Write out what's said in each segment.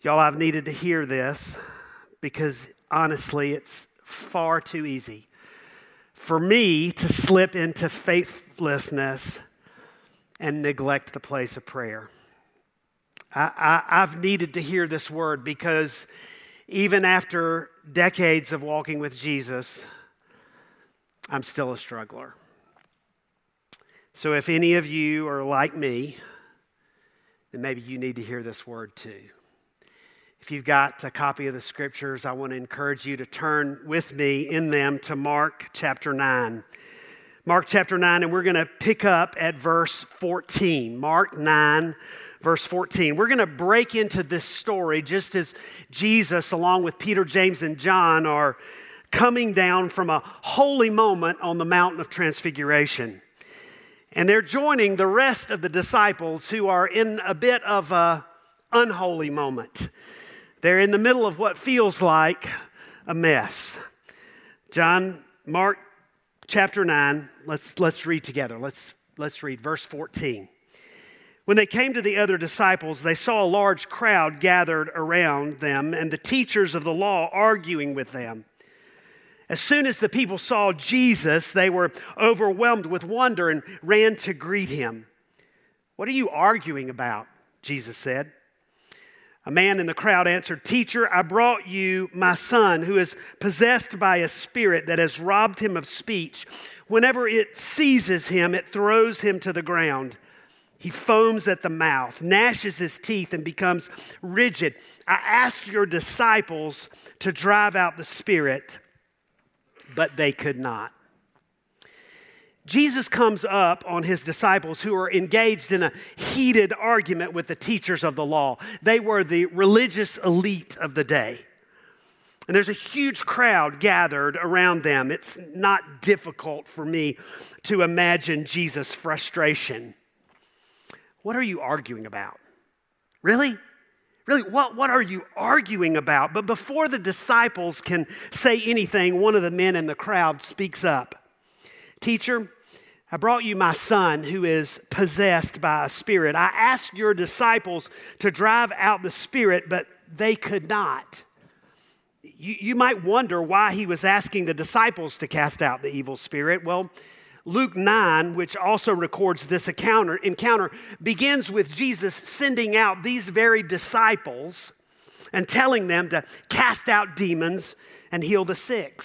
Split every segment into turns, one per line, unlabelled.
Y'all, I've needed to hear this because honestly, it's far too easy for me to slip into faithlessness and neglect the place of prayer. I've needed to hear this word because even after decades of walking with Jesus, I'm still a struggler. So if any of you are like me, then maybe you need to hear this word too. If you've got a copy of the scriptures, I want to encourage you to turn with me in them to Mark chapter 9. Mark chapter 9, and we're going to pick up at verse 14. Mark 9, verse 14. We're going to break into this story just as Jesus, along with Peter, James, and John, are coming down from a holy moment on the Mountain of Transfiguration. And they're joining the rest of the disciples who are in a bit of an unholy moment. They're in the middle of what feels like a mess. Mark chapter 9, let's read together. Let's read verse 14. When they came to the other disciples, they saw a large crowd gathered around them and the teachers of the law arguing with them. As soon as the people saw Jesus, they were overwhelmed with wonder and ran to greet him. "What are you arguing about?" Jesus said. A man in the crowd answered, "Teacher, I brought you my son who is possessed by a spirit that has robbed him of speech. Whenever it seizes him, it throws him to the ground. He foams at the mouth, gnashes his teeth, and becomes rigid. I asked your disciples to drive out the spirit, but they could not." Jesus comes up on his disciples who are engaged in a heated argument with the teachers of the law. They were the religious elite of the day. And there's a huge crowd gathered around them. It's not difficult for me to imagine Jesus' frustration. "What are you arguing about? Really? Really, what are you arguing about?" But before the disciples can say anything, one of the men in the crowd speaks up. "Teacher, I brought you my son who is possessed by a spirit. I asked your disciples to drive out the spirit, but they could not." You might wonder why he was asking the disciples to cast out the evil spirit. Well, Luke 9, which also records this encounter, begins with Jesus sending out these very disciples and telling them to cast out demons and heal the sick.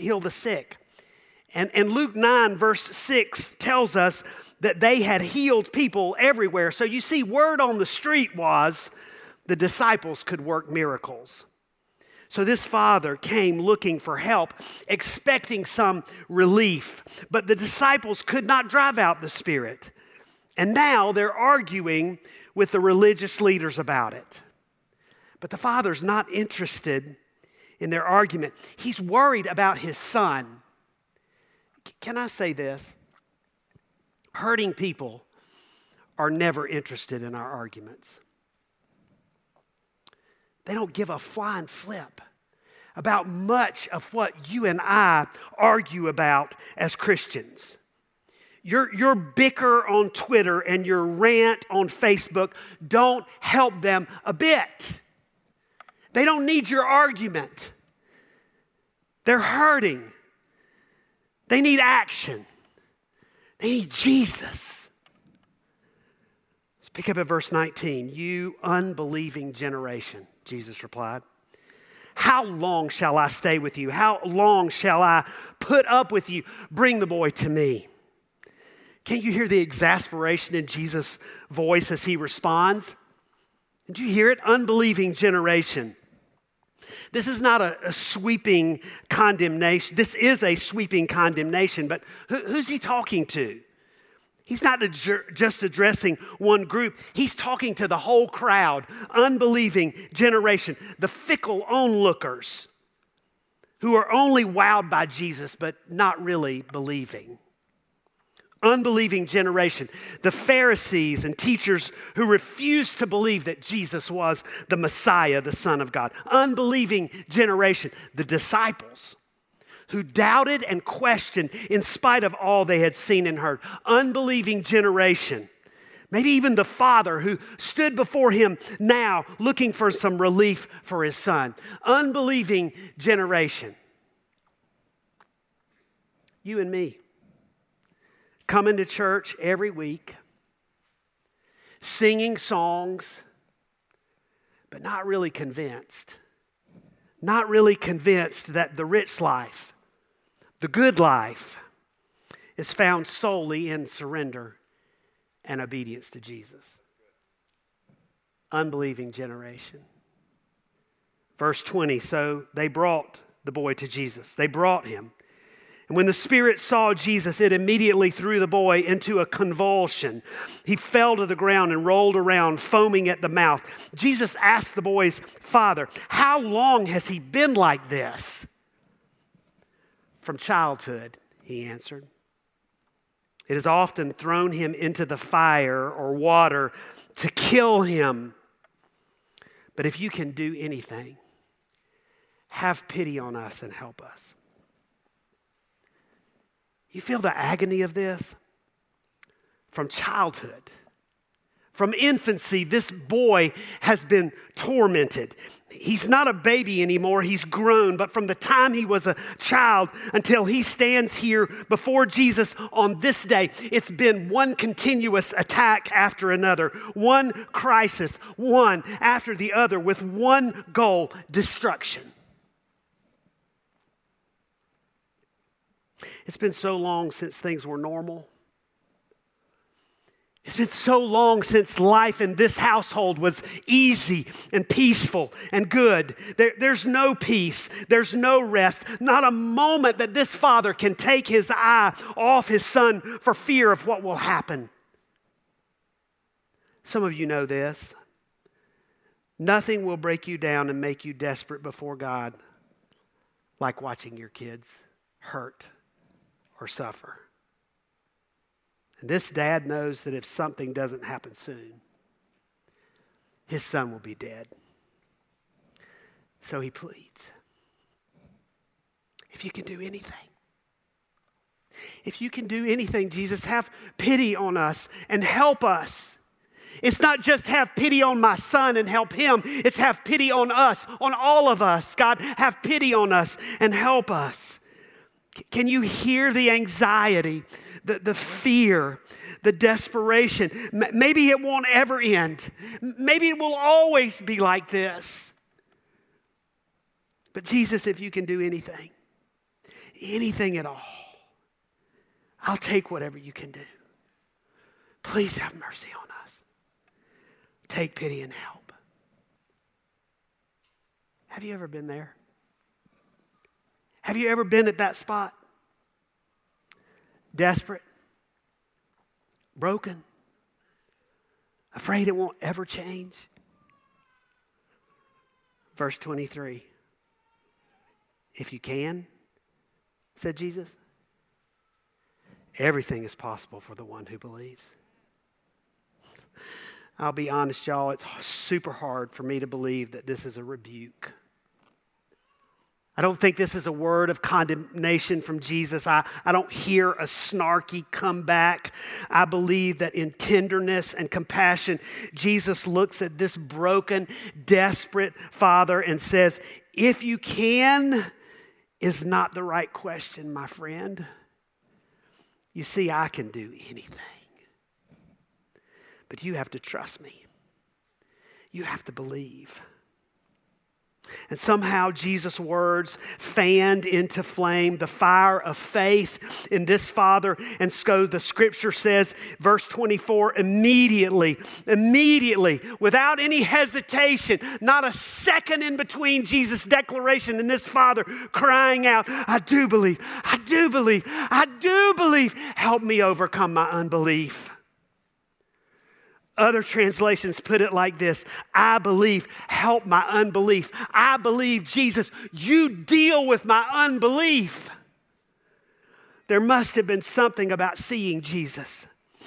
And Luke 9, verse 6 tells us that they had healed people everywhere. So you see, word on the street was the disciples could work miracles. So this father came looking for help, expecting some relief. But the disciples could not drive out the spirit. And now they're arguing with the religious leaders about it. But the father's not interested in their argument. He's worried about his son. Can I say this? Hurting people are never interested in our arguments. They don't give a flying flip about much of what you and I argue about as Christians. Your bicker on Twitter and your rant on Facebook don't help them a bit. They don't need your argument. They're hurting. They need action. They need Jesus. Let's pick up at verse 19. "You unbelieving generation," Jesus replied. "How long shall I stay with you? How long shall I put up with you? Bring the boy to me." Can't you hear the exasperation in Jesus' voice as he responds? Did you hear it? Unbelieving generation. This is not a sweeping condemnation. This is a sweeping condemnation, but who's he talking to? He's not just addressing one group. He's talking to the whole crowd. Unbelieving generation, the fickle onlookers who are only wowed by Jesus but not really believing. Unbelieving generation, the Pharisees and teachers who refused to believe that Jesus was the Messiah, the Son of God. Unbelieving generation, the disciples who doubted and questioned in spite of all they had seen and heard. Unbelieving generation, Maybe even the father who stood before him now looking for some relief for his son. Unbelieving generation. You and me, coming to church every week, singing songs, but not really convinced. Not really convinced that the rich life, the good life, is found solely in surrender and obedience to Jesus. Unbelieving generation. Verse 20, so they brought the boy to Jesus. They brought him. And when the spirit saw Jesus, it immediately threw the boy into a convulsion. He fell to the ground and rolled around, foaming at the mouth. Jesus asked the boy's father, how long has he been like this? From childhood, he answered. It has often thrown him into the fire or water to kill him. But if you can do anything, have pity on us and help us. You feel the agony of this? From childhood, from infancy, this boy has been tormented. He's not a baby anymore, he's grown. But from the time he was a child until he stands here before Jesus on this day, it's been one continuous attack after another, one crisis, one after the other, with one goal: destruction. It's been so long since things were normal. It's been so long since life in this household was easy and peaceful and good. There's no peace. There's no rest. Not a moment that this father can take his eye off his son for fear of what will happen. Some of you know this. Nothing will break you down and make you desperate before God like watching your kids hurt or suffer. And this dad knows that if something doesn't happen soon, his son will be dead. So he pleads, if you can do anything, if you can do anything, Jesus, have pity on us and help us. It's not just have pity on my son and help him. It's have pity on us, on all of us. God, have pity on us and help us. Can you hear the anxiety, the fear, the desperation? Maybe it won't ever end. Maybe it will always be like this. But Jesus, if you can do anything, anything at all, I'll take whatever you can do. Please have mercy on us. Take pity and help. Have you ever been there? Have you ever been at that spot? Desperate, broken, afraid it won't ever change? Verse 23. If you can, said Jesus, everything is possible for the one who believes. I'll be honest, y'all, it's super hard for me to believe that this is a rebuke. I don't think this is a word of condemnation from Jesus. I don't hear a snarky comeback. I believe that in tenderness and compassion, Jesus looks at this broken, desperate father and says, if you can is not the right question, my friend. You see, I can do anything. But you have to trust me. You have to believe. And somehow Jesus' words fanned into flame the fire of faith in this father. And so the scripture says, verse 24, immediately, without any hesitation, not a second in between Jesus' declaration and this father crying out, I do believe, help me overcome my unbelief. Other translations put it like this: I believe, help my unbelief. I believe, Jesus, you deal with my unbelief. There must have been something about seeing Jesus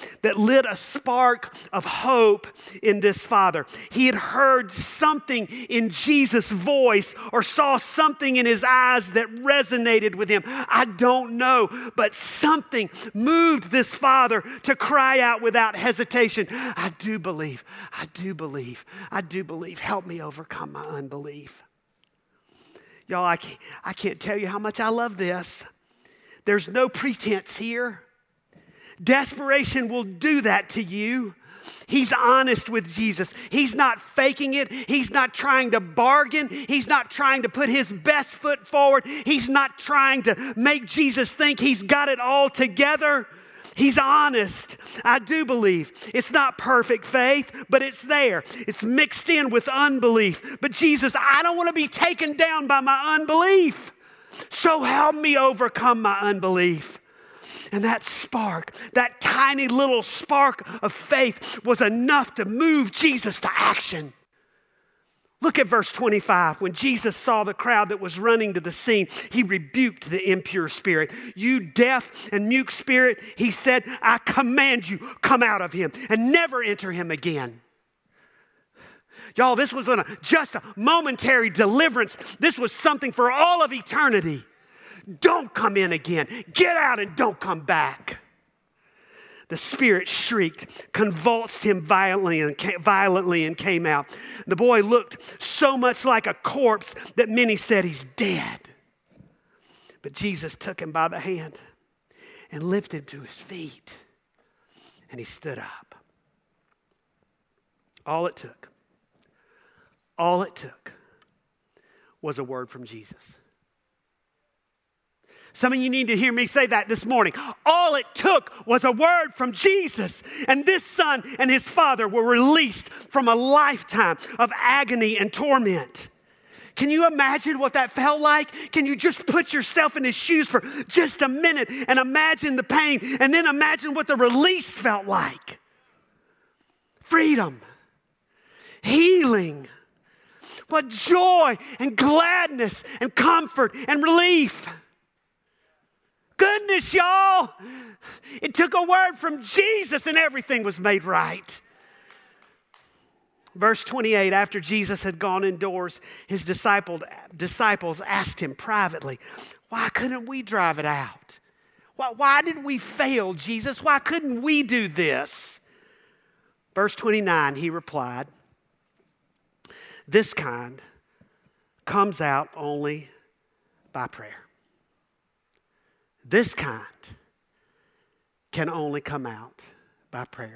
that lit a spark of hope in this father. He had heard something in Jesus' voice or saw something in his eyes that resonated with him. I don't know, but something moved this father to cry out without hesitation, I do believe, I do believe, I do believe. Help me overcome my unbelief. Y'all, I can't tell you how much I love this. There's no pretense here. Desperation will do that to you. He's honest with Jesus. He's not faking it. He's not trying to bargain. He's not trying to put his best foot forward. He's not trying to make Jesus think he's got it all together. He's honest. I do believe. It's not perfect faith, but it's there. It's mixed in with unbelief. But Jesus, I don't want to be taken down by my unbelief. So help me overcome my unbelief. And that spark, that tiny little spark of faith was enough to move Jesus to action. Look at verse 25. When Jesus saw the crowd that was running to the scene, he rebuked the impure spirit. You deaf and mute spirit, he said, I command you, come out of him and never enter him again. Y'all, this wasn't just a momentary deliverance. This was something for all of eternity. Don't come in again. Get out and don't come back. The spirit shrieked, convulsed him violently and came out. The boy looked so much like a corpse that many said he's dead. But Jesus took him by the hand and lifted him to his feet, and he stood up. All it took was a word from Jesus. Some of you need to hear me say that this morning. All it took was a word from Jesus, and this son and his father were released from a lifetime of agony and torment. Can you imagine what that felt like? Can you just put yourself in his shoes for just a minute and imagine the pain, and then imagine what the release felt like? Freedom, healing, what joy and gladness and comfort and relief. Goodness, y'all. It took a word from Jesus and everything was made right. Verse 28, after Jesus had gone indoors, his disciples asked him privately, why couldn't we drive it out? Why did we fail, Jesus? Why couldn't we do this? Verse 29, he replied, this kind comes out only by prayer. This kind can only come out by prayer.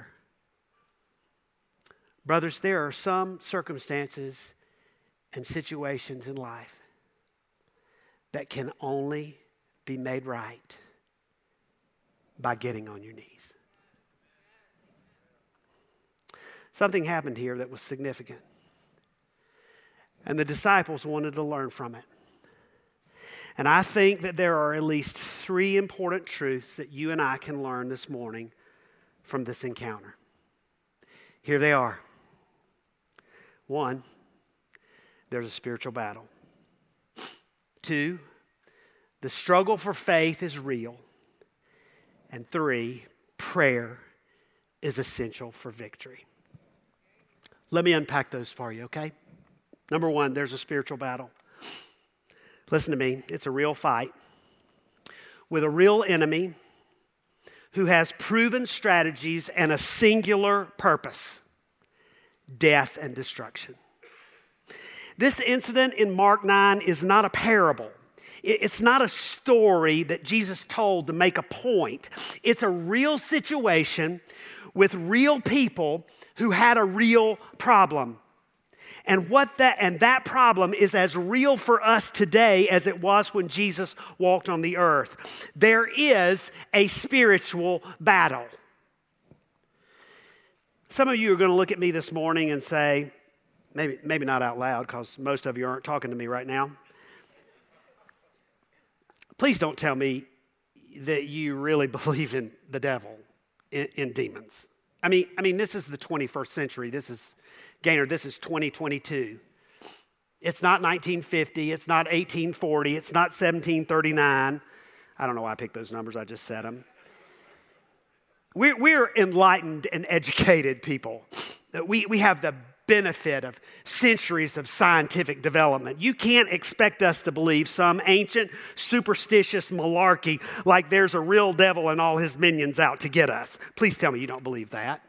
Brothers, there are some circumstances and situations in life that can only be made right by getting on your knees. Something happened here that was significant, and the disciples wanted to learn from it. And I think that there are at least 3 important truths that you and I can learn this morning from this encounter. Here they are. 1, there's a spiritual battle. 2, the struggle for faith is real. And 3, prayer is essential for victory. Let me unpack those for you, okay? Number 1, there's a spiritual battle. Listen to me, it's a real fight with a real enemy who has proven strategies and a singular purpose: death and destruction. This incident in Mark 9 is not a parable. It's not a story that Jesus told to make a point. It's a real situation with real people who had a real problem. And that problem is as real for us today as it was when Jesus walked on the earth. There is a spiritual battle. Some of you are going to look at me this morning and say, maybe not out loud because most of you aren't talking to me right now. Please don't tell me that you really believe in the devil, in demons. I mean, this is the 21st century. This is 2022. It's not 1950. It's not 1840. It's not 1739. I don't know why I picked those numbers. I just said them. We're enlightened and educated people. We have the benefit of centuries of scientific development. You can't expect us to believe some ancient superstitious malarkey like there's a real devil and all his minions out to get us. Please tell me you don't believe that.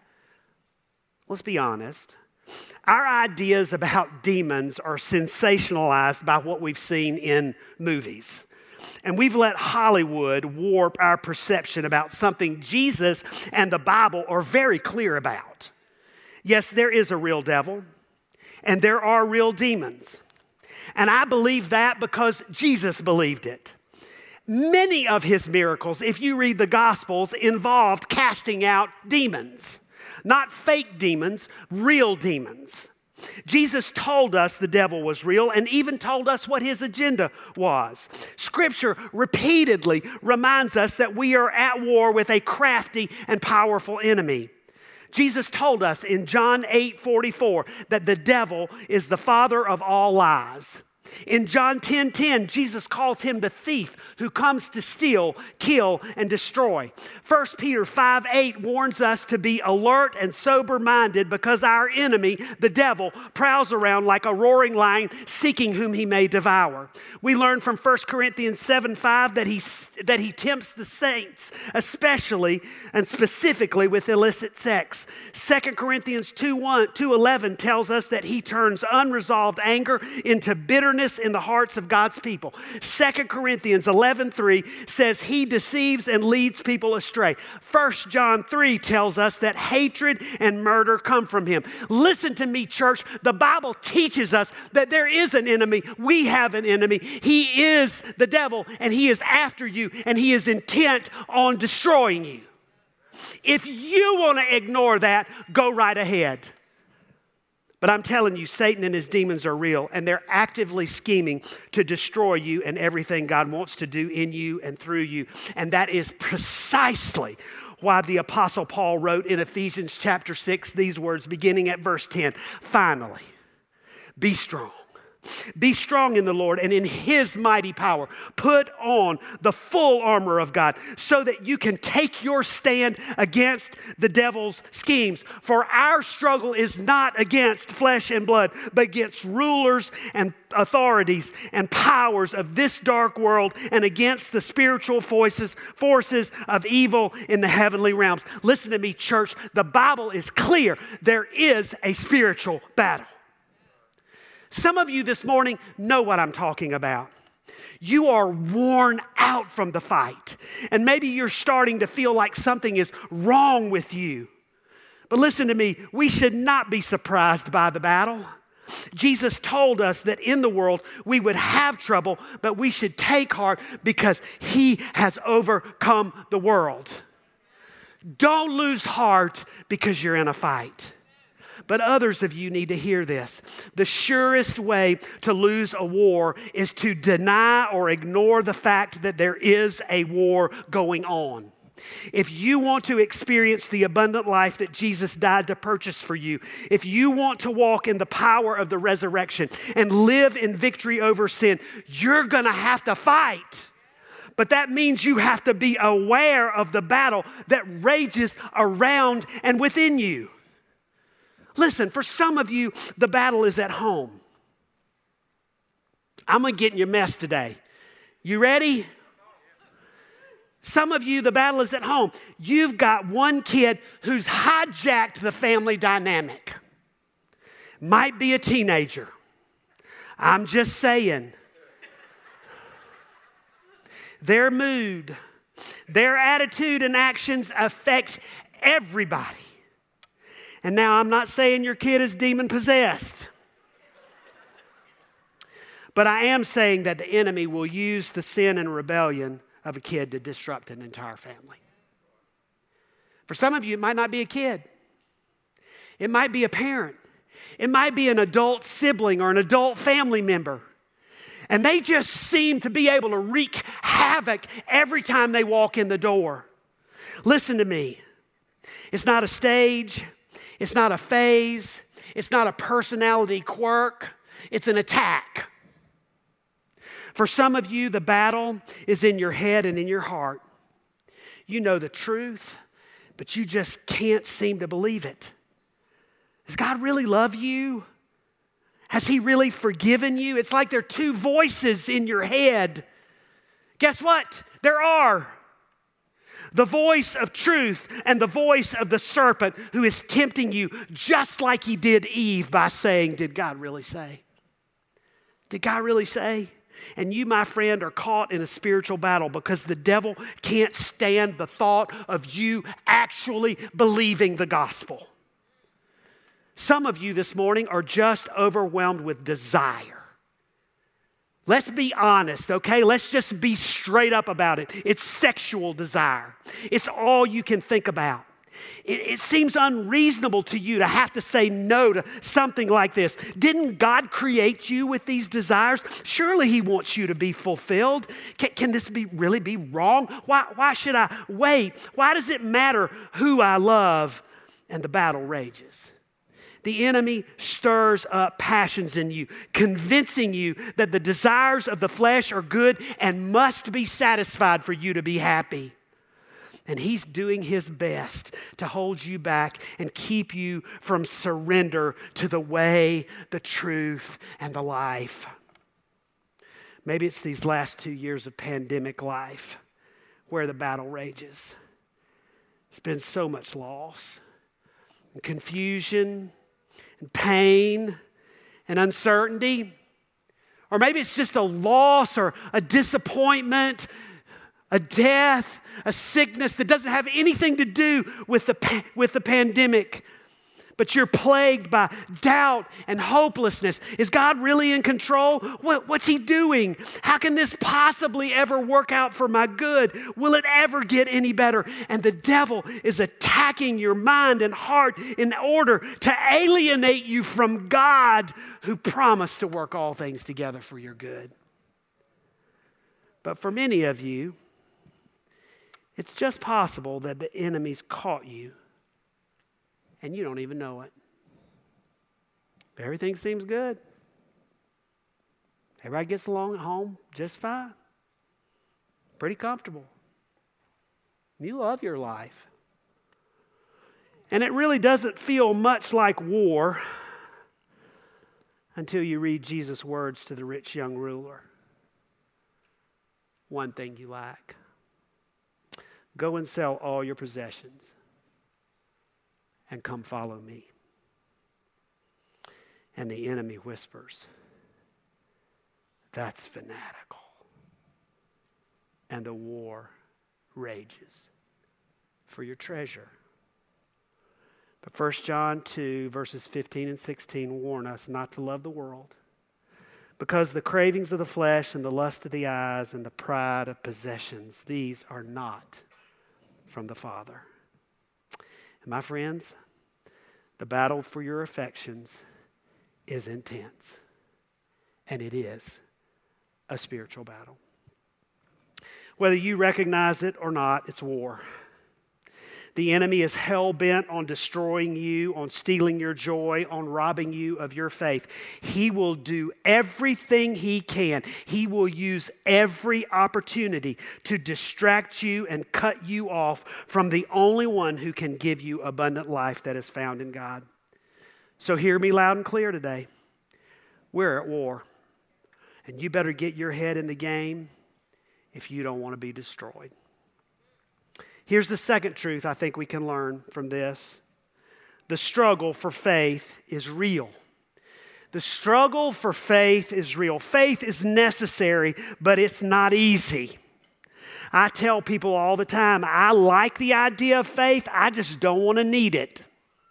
Let's be honest. Our ideas about demons are sensationalized by what we've seen in movies. And we've let Hollywood warp our perception about something Jesus and the Bible are very clear about. Yes, there is a real devil, and there are real demons. And I believe that because Jesus believed it. Many of his miracles, if you read the Gospels, involved casting out demons. Not fake demons, real demons. Jesus told us the devil was real and even told us what his agenda was. Scripture repeatedly reminds us that we are at war with a crafty and powerful enemy. Jesus told us in John 8:44 that the devil is the father of all lies. In John 10:10, Jesus calls him the thief who comes to steal, kill, and destroy. 1 Peter 5:8 warns us to be alert and sober-minded because our enemy, the devil, prowls around like a roaring lion seeking whom he may devour. We learn from 1 Corinthians 7:5 that he tempts the saints, especially and specifically with illicit sex. 2 Corinthians 2:11 tells us that he turns unresolved anger into bitterness in the hearts of God's people. 2 Corinthians 11:3 says he deceives and leads people astray. 1 John 3 tells us that hatred and murder come from him. Listen to me, church. The Bible teaches us that there is an enemy. We have an enemy. He is the devil, and he is after you, and he is intent on destroying you. If you want to ignore that, go right ahead. But I'm telling you, Satan and his demons are real, and they're actively scheming to destroy you and everything God wants to do in you and through you. And that is precisely why the Apostle Paul wrote in Ephesians chapter 6 these words, beginning at verse 10. Finally, be strong. Be strong in the Lord and in his mighty power. Put on the full armor of God so that you can take your stand against the devil's schemes. For our struggle is not against flesh and blood, but against rulers and authorities and powers of this dark world and against the spiritual forces of evil in the heavenly realms. Listen to me, church. The Bible is clear. There is a spiritual battle. Some of you this morning know what I'm talking about. You are worn out from the fight. And maybe you're starting to feel like something is wrong with you. But listen to me, we should not be surprised by the battle. Jesus told us that in the world we would have trouble, but we should take heart because he has overcome the world. Don't lose heart because you're in a fight. But others of you need to hear this. The surest way to lose a war is to deny or ignore the fact that there is a war going on. If you want to experience the abundant life that Jesus died to purchase for you, if you want to walk in the power of the resurrection and live in victory over sin, you're going to have to fight. But that means you have to be aware of the battle that rages around and within you. Listen, for some of you, the battle is at home. I'm going to get in your mess today. You ready? Some of you, the battle is at home. You've got one kid who's hijacked the family dynamic. Might be a teenager. I'm just saying. Their mood, their attitude and actions affect everybody. And now I'm not saying your kid is demon possessed. But I am saying that the enemy will use the sin and rebellion of a kid to disrupt an entire family. For some of you, it might not be a kid. It might be a parent. It might be an adult sibling or an adult family member. And they just seem to be able to wreak havoc every time they walk in the door. Listen to me. It's not a stage. It's not a phase. It's not a personality quirk. It's an attack. For some of you, the battle is in your head and in your heart. You know the truth. but you just can't seem to believe it. Does God really love you? Has He really forgiven you? It's like there are two voices in your head. Guess what? There are. The voice of truth and the voice of the serpent who is tempting you just like he did Eve by saying, did God really say? Did God really say? And you, my friend, are caught in a spiritual battle because the devil can't stand the thought of you actually believing the gospel. Some of you this morning are just overwhelmed with desire. Let's be honest, okay? Let's just be straight up about it. It's sexual desire. It's all you can think about. It seems unreasonable to you to have to say no to something like this. Didn't God create you with these desires? Surely He wants you to be fulfilled. Can this really be wrong? Why should I wait? Why does it matter who I love? And the battle rages. The enemy stirs up passions in you, convincing you that the desires of the flesh are good and must be satisfied for you to be happy. And he's doing his best to hold you back and keep you from surrender to the way, the truth, and the life. Maybe it's these last 2 years of pandemic life where the battle rages. There's been so much loss and confusion and pain and uncertainty. Or maybe it's just a loss or a disappointment, a death, a sickness that doesn't have anything to do with the pandemic. But you're plagued by doubt and hopelessness. Is God really in control? What's He doing? How can this possibly ever work out for my good? Will it ever get any better? And the devil is attacking your mind and heart in order to alienate you from God, who promised to work all things together for your good. But for many of you, it's just possible that the enemy's caught you and you don't even know it. Everything seems good. Everybody gets along at home just fine. Pretty comfortable. You love your life. And it really doesn't feel much like war until you read Jesus' words to the rich young ruler. One thing you lack. Go and sell all your possessions and come follow me. And the enemy whispers, that's fanatical. And the war rages for your treasure. But 1 John 2, verses 15 and 16 warn us not to love the world, because the cravings of the flesh and the lust of the eyes and the pride of possessions, these are not from the Father. And my friends, the battle for your affections is intense. And it is a spiritual battle. Whether you recognize it or not, it's war. The enemy is hell-bent on destroying you, on stealing your joy, on robbing you of your faith. He will do everything he can. He will use every opportunity to distract you and cut you off from the only one who can give you abundant life that is found in God. So hear me loud and clear today. We're at war. And you better get your head in the game if you don't want to be destroyed. Here's the second truth I think we can learn from this. The struggle for faith is real. The struggle for faith is real. Faith is necessary, but it's not easy. I tell people all the time, I like the idea of faith, I just don't want to need it.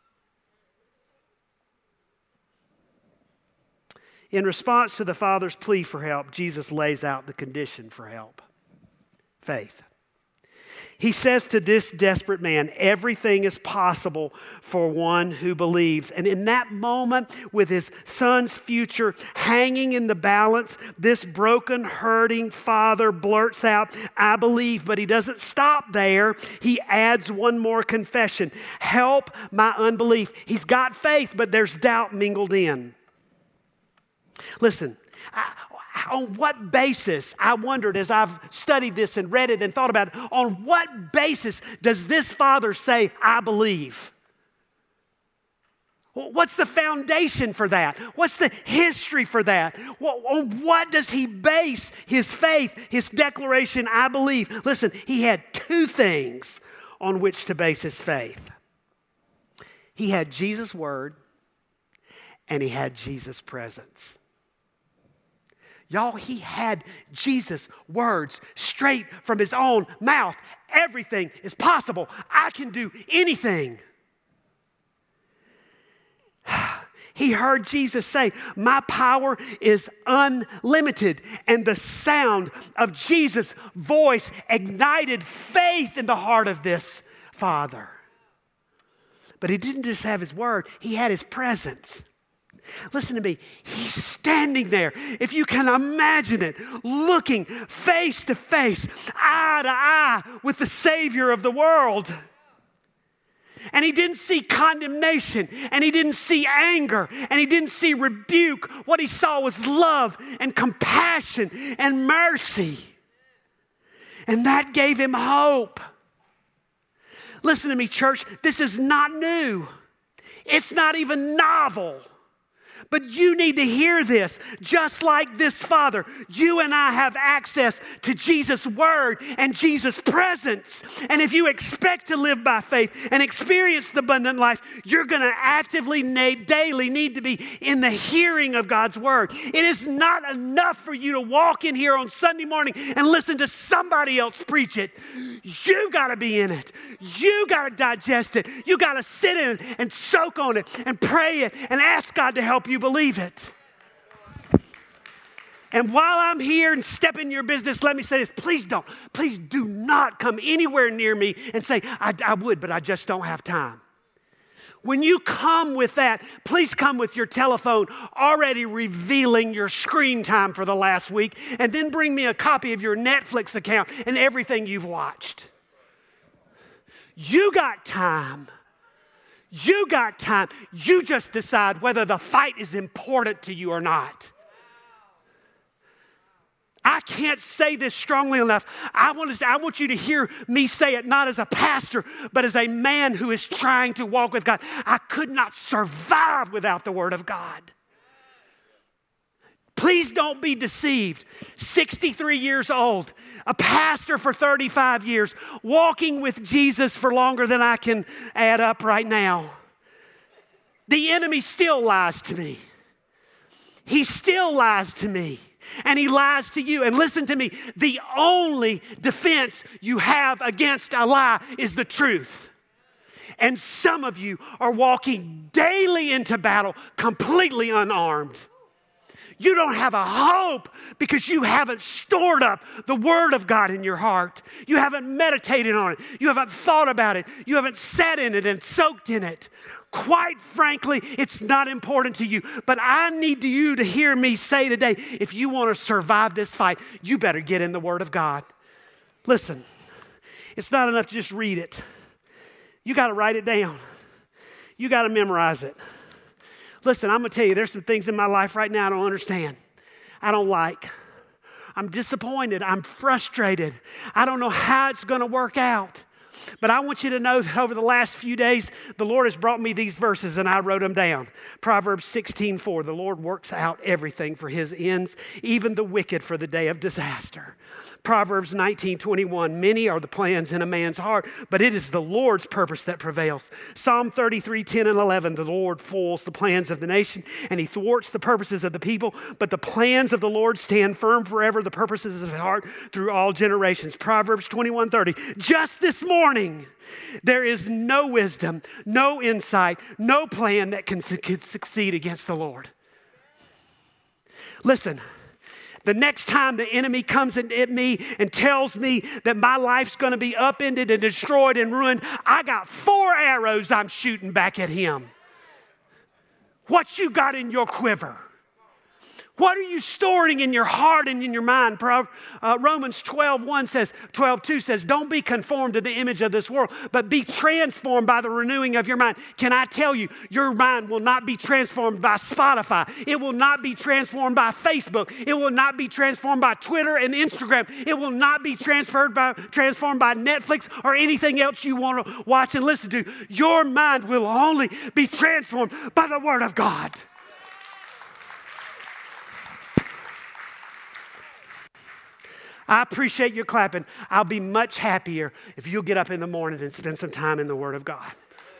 In response to the Father's plea for help, Jesus lays out the condition for help. Faith. He says to this desperate man, everything is possible for one who believes. And in that moment, with his son's future hanging in the balance, this broken, hurting father blurts out, I believe, but he doesn't stop there. He adds one more confession. Help my unbelief. He's got faith, but there's doubt mingled in. Listen, on what basis, I wondered as I've studied this and read it and thought about it, on what basis does this father say, I believe? What's the foundation for that? What's the history for that? On what does he base his faith, his declaration, I believe? Listen, he had two things on which to base his faith. He had Jesus' word and he had Jesus' presence. Y'all, he had Jesus' words straight from his own mouth. Everything is possible. I can do anything. He heard Jesus say, my power is unlimited. And the sound of Jesus' voice ignited faith in the heart of this father. But he didn't just have his word, he had his presence. Listen to me, he's standing there, if you can imagine it, looking face to face, eye to eye with the Savior of the world. And he didn't see condemnation, and he didn't see anger, and he didn't see rebuke. What he saw was love and compassion and mercy. And that gave him hope. Listen to me, church, this is not new. It's not even novel. But you need to hear this. Just like this father, you and I have access to Jesus' word and Jesus' presence. And if you expect to live by faith and experience the abundant life, you're going to actively, daily need to be in the hearing of God's word. It is not enough for you to walk in here on Sunday morning and listen to somebody else preach it. You got to be in it. You got to digest it. You got to sit in it and soak on it and pray it and ask God to help you believe it. And while I'm here and step in your business, let me say this. Please do not come anywhere near me and say, I would, but I just don't have time. When you come with that, please come with your telephone already revealing your screen time for the last week, and then bring me a copy of your Netflix account and everything you've watched. You got time. You got time. You just decide whether the fight is important to you or not. I can't say this strongly enough. I want you to hear me say it not as a pastor, but as a man who is trying to walk with God. I could not survive without the Word of God. Please don't be deceived. 63 years old, a pastor for 35 years, walking with Jesus for longer than I can add up right now. The enemy still lies to me. He still lies to me. And he lies to you. And listen to me, the only defense you have against a lie is the truth. And some of you are walking daily into battle completely unarmed. You don't have a hope because you haven't stored up the Word of God in your heart. You haven't meditated on it. You haven't thought about it. You haven't sat in it and soaked in it. Quite frankly, it's not important to you. But I need you to hear me say today, if you want to survive this fight, you better get in the Word of God. Listen, it's not enough to just read it. You got to write it down. You got to memorize it. Listen, I'm going to tell you, there's some things in my life right now I don't understand. I don't like. I'm disappointed. I'm frustrated. I don't know how it's going to work out. But I want you to know that over the last few days, the Lord has brought me these verses and I wrote them down. Proverbs 16:4, the Lord works out everything for his ends, even the wicked for the day of disaster. Proverbs 19:21, many are the plans in a man's heart, but it is the Lord's purpose that prevails. Psalm 33:10 and 11, the Lord foils the plans of the nation and he thwarts the purposes of the people, but the plans of the Lord stand firm forever, the purposes of his heart through all generations. Proverbs 21:30, just this morning, there is no wisdom, no insight, no plan that can succeed against the Lord. Listen, the next time the enemy comes at me and tells me that my life's going to be upended and destroyed and ruined, I got 4 arrows I'm shooting back at him. What you got in your quiver? What are you storing in your heart and in your mind? Romans 12:2 says, don't be conformed to the image of this world, but be transformed by the renewing of your mind. Can I tell you, your mind will not be transformed by Spotify. It will not be transformed by Facebook. It will not be transformed by Twitter and Instagram. It will not be transformed by Netflix or anything else you want to watch and listen to. Your mind will only be transformed by the Word of God. I appreciate your clapping. I'll be much happier if you'll get up in the morning and spend some time in the Word of God.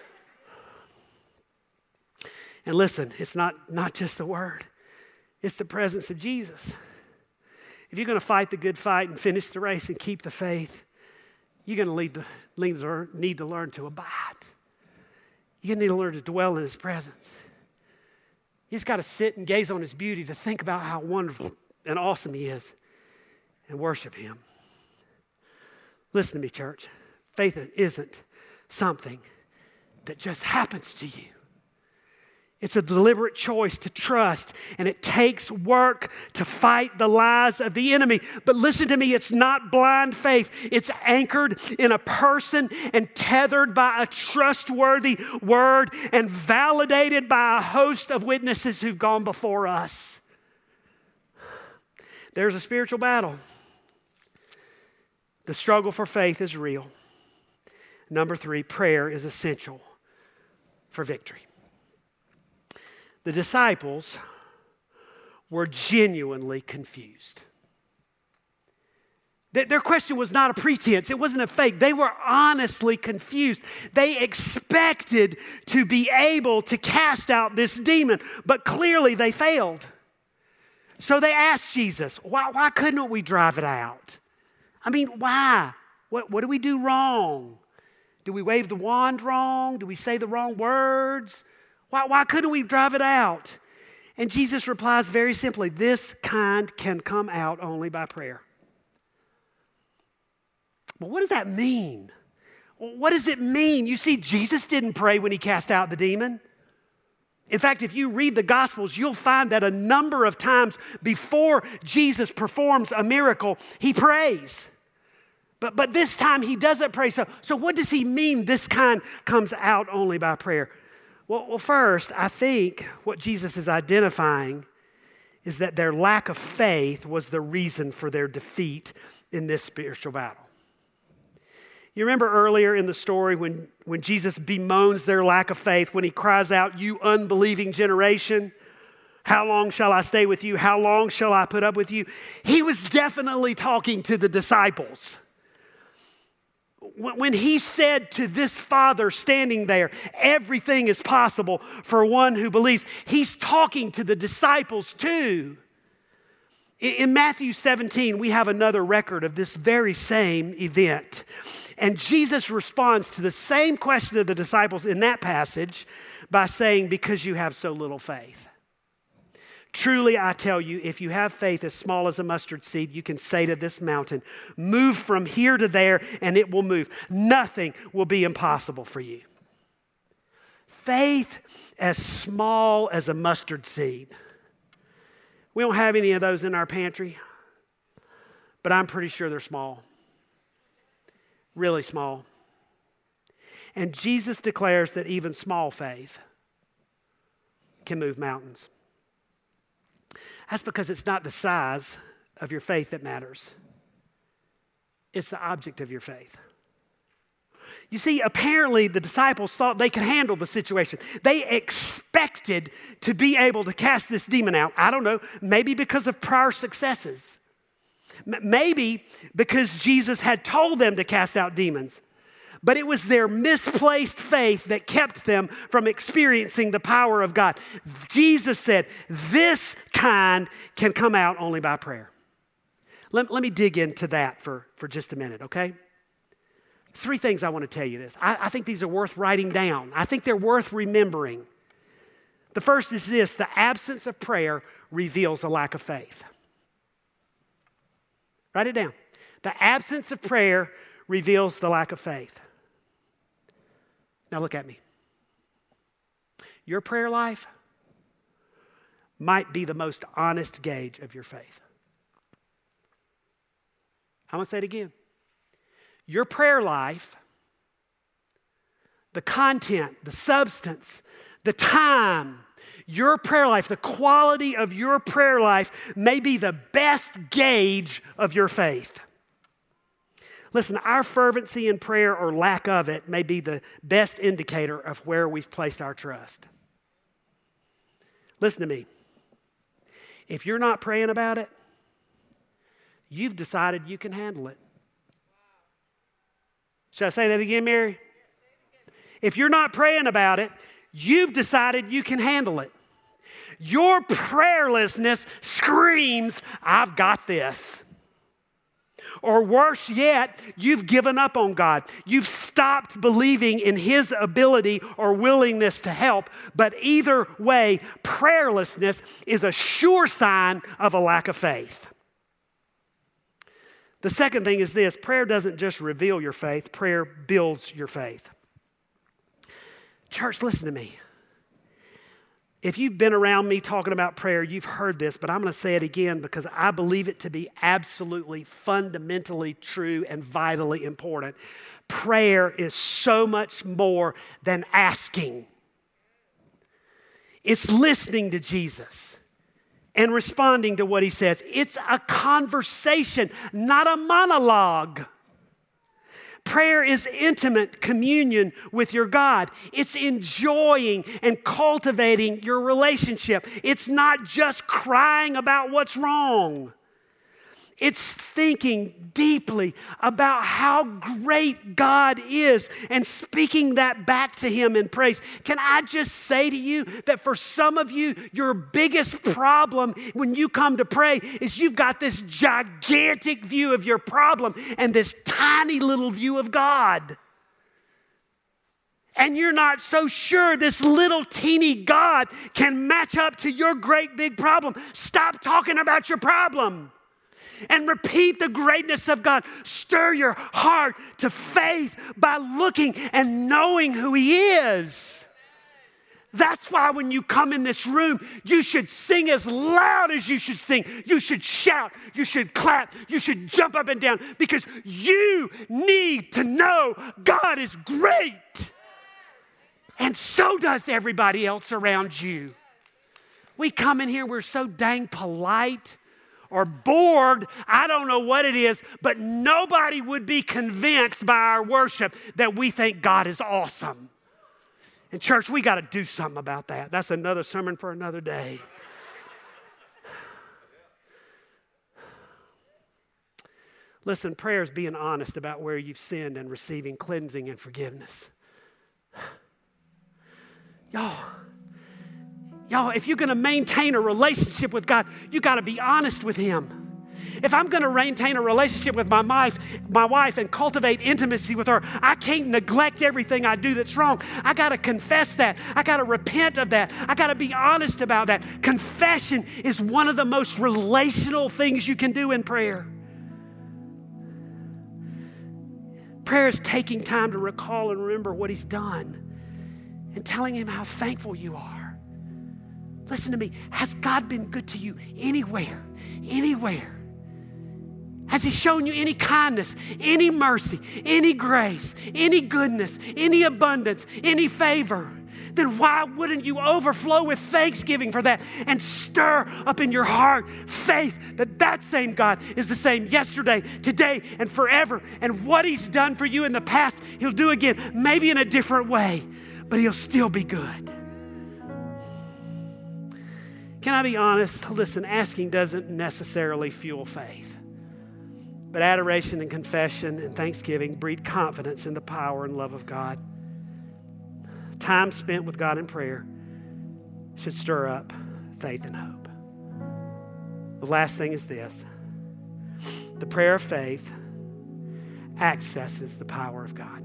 And listen, it's not just the Word. It's the presence of Jesus. If you're going to fight the good fight and finish the race and keep the faith, you're going to need to learn to abide. You're going to need to learn to dwell in His presence. You just got to sit and gaze on His beauty, to think about how wonderful and awesome He is, and worship Him. Listen to me, church. Faith isn't something that just happens to you. It's a deliberate choice to trust, and it takes work to fight the lies of the enemy. But listen to me, it's not blind faith. It's anchored in a person and tethered by a trustworthy word and validated by a host of witnesses who've gone before us. There's a spiritual battle. The struggle for faith is real. Number 3, prayer is essential for victory. The disciples were genuinely confused. Their question was not a pretense. It wasn't a fake. They were honestly confused. They expected to be able to cast out this demon, but clearly they failed. So they asked Jesus, why couldn't we drive it out? I mean, why? What do we do wrong? Do we wave the wand wrong? Do we say the wrong words? Why couldn't we drive it out? And Jesus replies very simply, this kind can come out only by prayer. Well, what does that mean? What does it mean? You see, Jesus didn't pray when He cast out the demon. In fact, if you read the Gospels, you'll find that a number of times before Jesus performs a miracle, He prays. But this time He doesn't pray. So what does He mean this kind comes out only by prayer? Well, first, I think what Jesus is identifying is that their lack of faith was the reason for their defeat in this spiritual battle. You remember earlier in the story when Jesus bemoans their lack of faith, when He cries out, "You unbelieving generation, how long shall I stay with you? How long shall I put up with you?" He was definitely talking to the disciples. When He said to this father standing there, everything is possible for one who believes, He's talking to the disciples too. In Matthew 17, we have another record of this very same event. And Jesus responds to the same question of the disciples in that passage by saying, because you have so little faith. Truly, I tell you, if you have faith as small as a mustard seed, you can say to this mountain, move from here to there, and it will move. Nothing will be impossible for you. Faith as small as a mustard seed. We don't have any of those in our pantry, but I'm pretty sure they're small. Really small. And Jesus declares that even small faith can move mountains. That's because it's not the size of your faith that matters. It's the object of your faith. You see, apparently the disciples thought they could handle the situation. They expected to be able to cast this demon out. I don't know, maybe because of prior successes. Maybe because Jesus had told them to cast out demons. But it was their misplaced faith that kept them from experiencing the power of God. Jesus said, this kind can come out only by prayer. Let me dig into that for just a minute, okay? 3 things I want to tell you this. I think these are worth writing down. I think they're worth remembering. The first is this: the absence of prayer reveals a lack of faith. Write it down. The absence of prayer reveals the lack of faith. Now look at me. Your prayer life might be the most honest gauge of your faith. I'm going to say it again. Your prayer life, the content, the substance, the time, your prayer life, the quality of your prayer life may be the best gauge of your faith. Listen, our fervency in prayer or lack of it may be the best indicator of where we've placed our trust. Listen to me. If you're not praying about it, you've decided you can handle it. Should I say that again, Mary? If you're not praying about it, you've decided you can handle it. Your prayerlessness screams, I've got this. Or worse yet, you've given up on God. You've stopped believing in His ability or willingness to help. But either way, prayerlessness is a sure sign of a lack of faith. The second thing is this: prayer doesn't just reveal your faith, prayer builds your faith. Church, listen to me. If you've been around me talking about prayer, you've heard this, but I'm going to say it again because I believe it to be absolutely, fundamentally true and vitally important. Prayer is so much more than asking. It's listening to Jesus and responding to what He says. It's a conversation, not a monologue. Prayer is intimate communion with your God. It's enjoying and cultivating your relationship. It's not just crying about what's wrong. It's thinking deeply about how great God is and speaking that back to Him in praise. Can I just say to you that for some of you, your biggest problem when you come to pray is you've got this gigantic view of your problem and this tiny little view of God. And you're not so sure this little teeny God can match up to your great big problem. Stop talking about your problem and repeat the greatness of God. Stir your heart to faith by looking and knowing who He is. That's why when you come in this room, you should sing as loud as you should sing. You should shout. You should clap. You should jump up and down because you need to know God is great. And so does everybody else around you. We come in here, we're so dang polite or bored, I don't know what it is, but nobody would be convinced by our worship that we think God is awesome. And church, we got to do something about that. That's another sermon for another day. Listen, prayer is being honest about where you've sinned and receiving cleansing and forgiveness. Y'all, if you're going to maintain a relationship with God, you got to be honest with Him. If I'm going to maintain a relationship with my wife and cultivate intimacy with her, I can't neglect everything I do that's wrong. I got to confess that. I got to repent of that. I got to be honest about that. Confession is one of the most relational things you can do in prayer. Prayer is taking time to recall and remember what He's done and telling Him how thankful you are. Listen to me. Has God been good to you anywhere? Anywhere? Has He shown you any kindness, any mercy, any grace, any goodness, any abundance, any favor? Then why wouldn't you overflow with thanksgiving for that and stir up in your heart faith that that same God is the same yesterday, today, and forever. And what He's done for you in the past, He'll do again, maybe in a different way, but He'll still be good. Can I be honest? Listen, asking doesn't necessarily fuel faith. But adoration and confession and thanksgiving breed confidence in the power and love of God. Time spent with God in prayer should stir up faith and hope. The last thing is this. The prayer of faith accesses the power of God.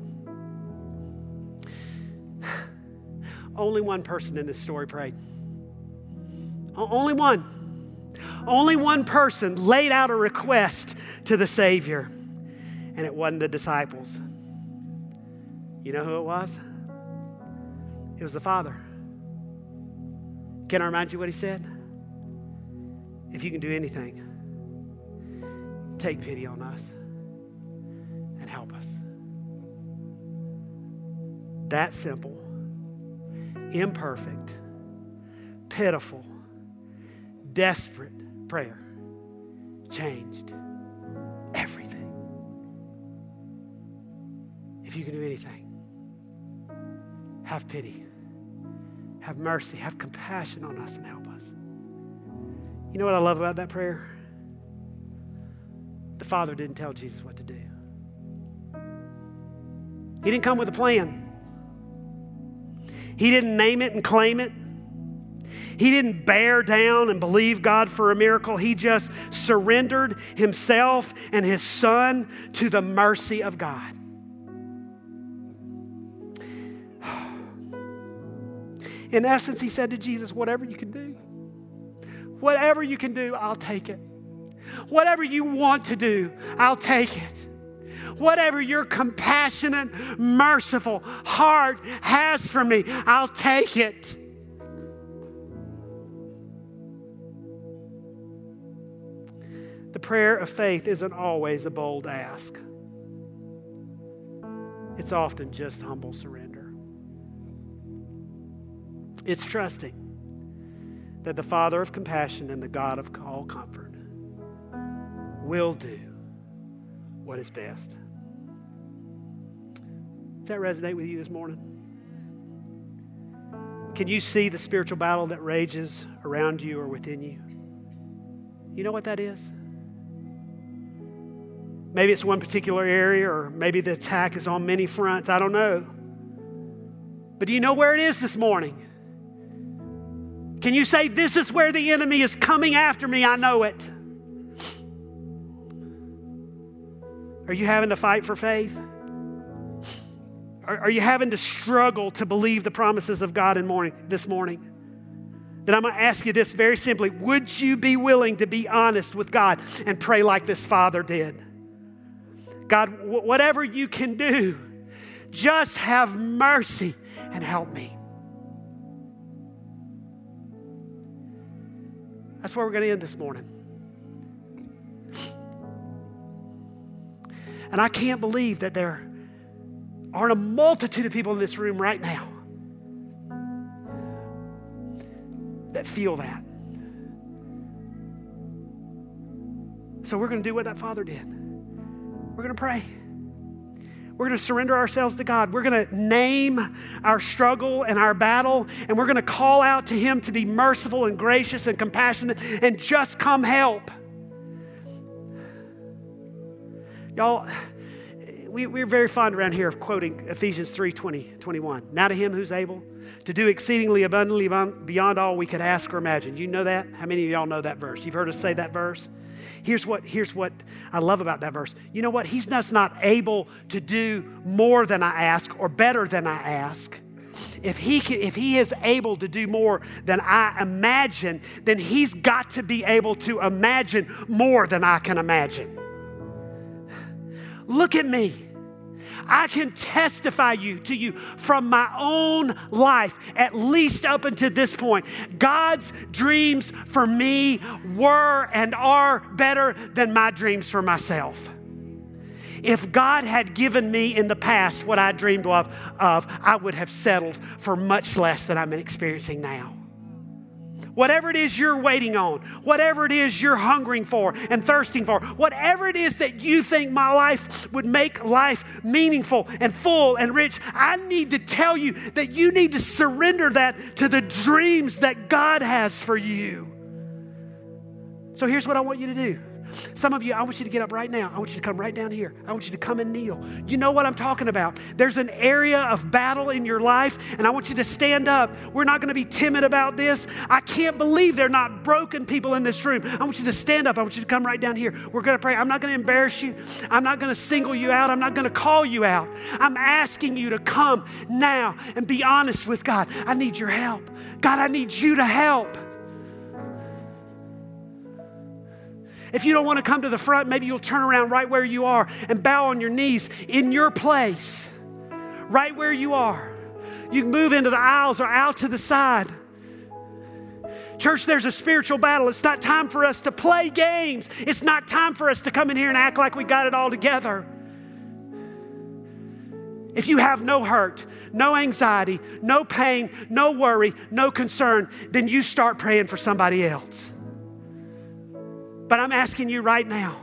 Only one person in this story prayed. Only one. Only one person laid out a request to the Savior, and it wasn't the disciples. You know who it was? It was the Father. Can I remind you what He said? if you can do anything, take pity on us and help us. That simple, imperfect, pitiful, desperate prayer changed everything. If you can do anything, have pity, have mercy, have compassion on us and help us. You know what I love about that prayer? The Father didn't tell Jesus what to do. He didn't come with a plan. He didn't name it and claim it. He didn't bear down and believe God for a miracle. He just surrendered himself and his son to the mercy of God. In essence, he said to Jesus, whatever you can do, I'll take it. Whatever you want to do, I'll take it. Whatever your compassionate, merciful heart has for me, I'll take it. The prayer of faith isn't always a bold ask. It's often just humble surrender. It's trusting that the Father of compassion and the God of all comfort will do what is best. Does that resonate with you this morning? Can you see the spiritual battle that rages around you or within you? You know what that is? Maybe it's one particular area, or maybe the attack is on many fronts. I don't know. But do you know where it is this morning? Can you say, this is where the enemy is coming after me? I know it. Are you having to fight for faith? Are you having to struggle to believe the promises of God this morning? Then I'm going to ask you this very simply. Would you be willing to be honest with God and pray like this father did? God, whatever you can do, just have mercy and help me. That's where we're going to end this morning. And I can't believe that there aren't a multitude of people in this room right now that feel that. So we're going to do what that father did. We're going to pray. We're going to surrender ourselves to God. We're going to name our struggle and our battle, and we're going to call out to him to be merciful and gracious and compassionate and just come help. Y'all, we're very fond around here of quoting Ephesians 3:20-21. Now to him who's able to do exceedingly abundantly beyond all we could ask or imagine. You know that? How many of y'all know that verse? You've heard us say that verse? Here's what I love about that verse. You know what? He's just not able to do more than I ask or better than I ask. If he is able to do more than I imagine, then he's got to be able to imagine more than I can imagine. Look at me. I can testify to you from my own life, at least up until this point. God's dreams for me were and are better than my dreams for myself. If God had given me in the past what I dreamed of, I would have settled for much less than I'm experiencing now. Whatever it is you're waiting on, whatever it is you're hungering for and thirsting for, whatever it is that you think my life would make life meaningful and full and rich, I need to tell you that you need to surrender that to the dreams that God has for you. So here's what I want you to do. Some of you, I want you to get up right now. I want you to come right down here. I want you to come and kneel. You know what I'm talking about. There's an area of battle in your life, and I want you to stand up. We're not going to be timid about this. I can't believe they're not broken people in this room. I want you to stand up. I want you to come right down here. We're going to pray. I'm not going to embarrass you. I'm not going to single you out. I'm not going to call you out. I'm asking you to come now and be honest with God. I need your help. God, I need you to help. If you don't want to come to the front, maybe you'll turn around right where you are and bow on your knees in your place, right where you are. You can move into the aisles or out to the side. Church, there's a spiritual battle. It's not time for us to play games. It's not time for us to come in here and act like we got it all together. If you have no hurt, no anxiety, no pain, no worry, no concern, then you start praying for somebody else. But I'm asking you right now,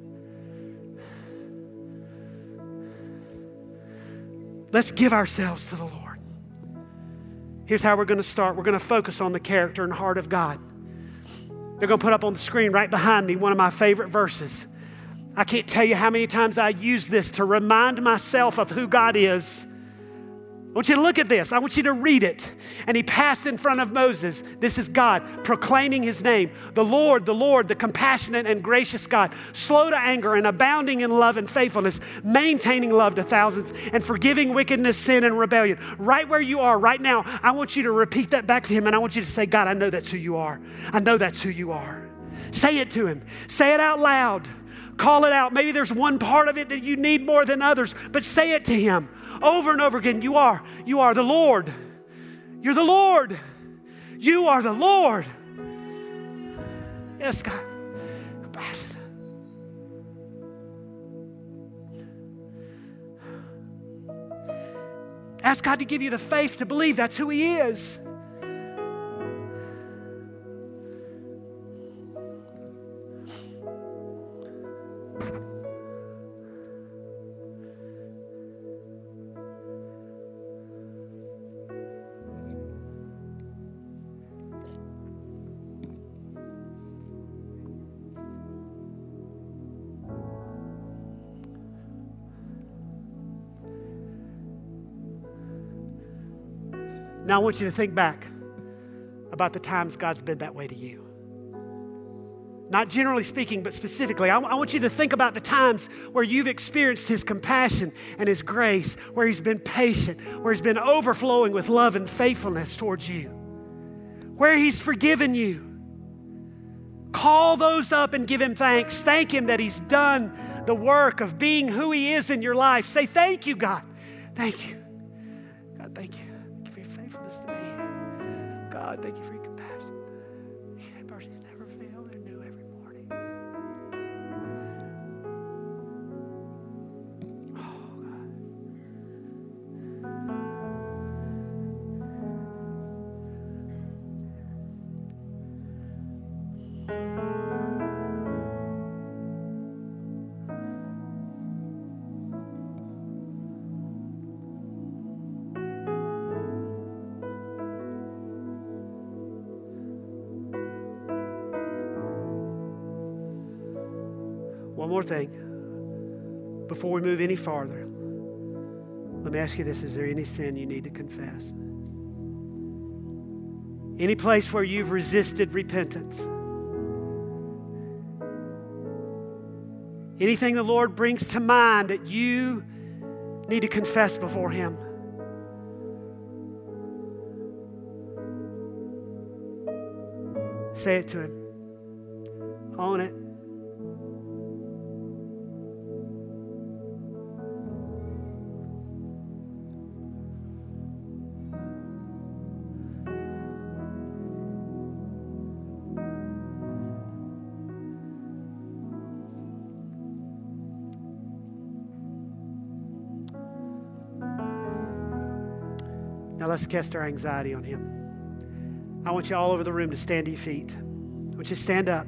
let's give ourselves to the Lord. Here's how we're going to start. We're going to focus on the character and heart of God. They're going to put up on the screen right behind me one of my favorite verses. I can't tell you how many times I use this to remind myself of who God is. I want you to look at this. I want you to read it. And he passed in front of Moses. This is God proclaiming his name. The Lord, the compassionate and gracious God, slow to anger and abounding in love and faithfulness, maintaining love to thousands and forgiving wickedness, sin, and rebellion. Right where you are right now, I want you to repeat that back to him. And I want you to say, God, I know that's who you are. I know that's who you are. Say it to him. Say it out loud. Call it out. Maybe there's one part of it that you need more than others, but say it to him over and over again. You are the Lord. You're the Lord. You are the Lord. Yes, God. Compassionate. Ask God to give you the faith to believe that's who he is. Now I want you to think back about the times God's been that way to you. Not generally speaking, but specifically. I want you to think about the times where you've experienced his compassion and his grace, where he's been patient, where he's been overflowing with love and faithfulness towards you, where he's forgiven you. Call those up and give him thanks. Thank him that he's done the work of being who he is in your life. Say, thank you, God. Thank you. God, thank you. God, thank you for your compassion. Your mercies never fail. They're new every morning. Oh, one more thing before we move any farther. Let me ask you this. Is there any sin you need to confess? Any place where you've resisted repentance? Anything the Lord brings to mind that you need to confess before him? Say it to him. Own it. Now let's cast our anxiety on him. I want you all over the room to stand to your feet. I want you to stand up.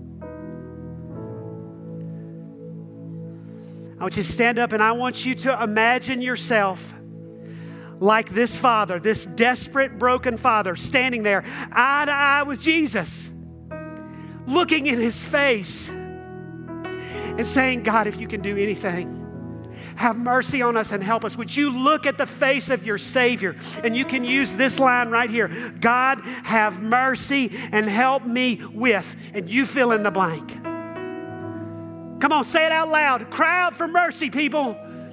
I want you to stand up and I want you to imagine yourself like this father, this desperate, broken father, standing there eye to eye with Jesus, looking in his face and saying, God, if you can do anything, have mercy on us and help us. Would you look at the face of your Savior? And you can use this line right here. God, have mercy and help me with. And you fill in the blank. Come on, say it out loud. Cry out for mercy, people.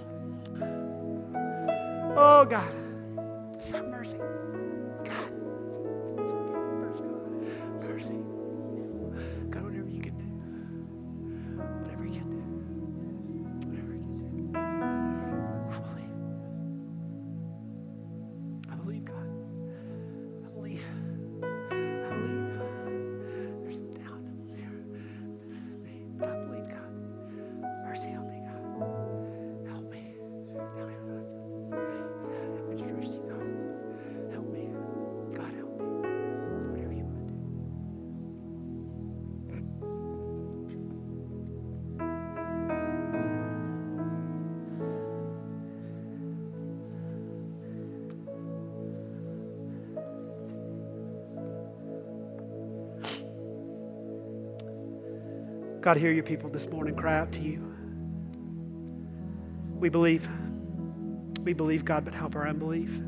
Oh, God. Just have mercy. God. Mercy. Mercy. God, whatever you can do. Whatever you can do. Whatever you can do. I believe. I believe, God. I believe. I believe. God, hear your people this morning cry out to you. We believe. We believe, God, but help our unbelief.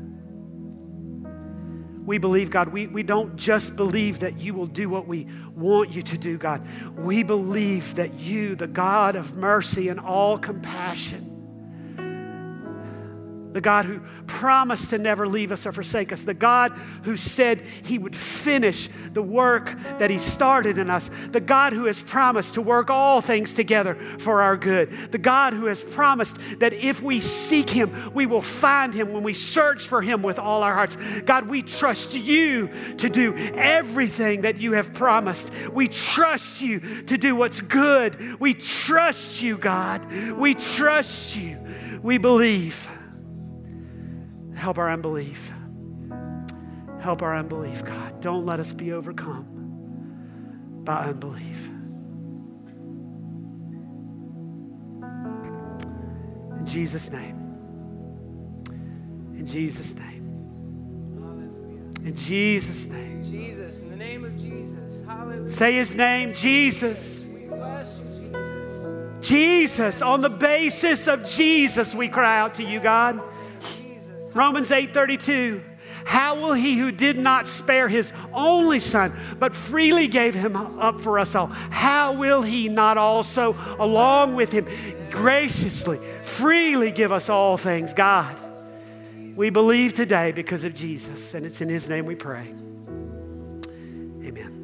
We believe, God, we don't just believe that you will do what we want you to do, God. We believe that you, the God of mercy and all compassion, the God who promised to never leave us or forsake us, the God who said he would finish the work that he started in us, the God who has promised to work all things together for our good, the God who has promised that if we seek him, we will find him when we search for him with all our hearts. God, we trust you to do everything that you have promised. We trust you to do what's good. We trust you, God. We trust you. We believe. Help our unbelief. Help our unbelief, God. Don't let us be overcome by unbelief. In Jesus' name. In Jesus' name. In Jesus' name.
Jesus, in the name of Jesus. Hallelujah.
Say his name, Jesus.
We bless you, Jesus.
Jesus. On the basis of Jesus, we cry out to you, God. Romans 8:32, how will he who did not spare his only son, but freely gave him up for us all, how will he not also, along with him, graciously, freely give us all things? God, we believe today because of Jesus, and it's in his name we pray. Amen.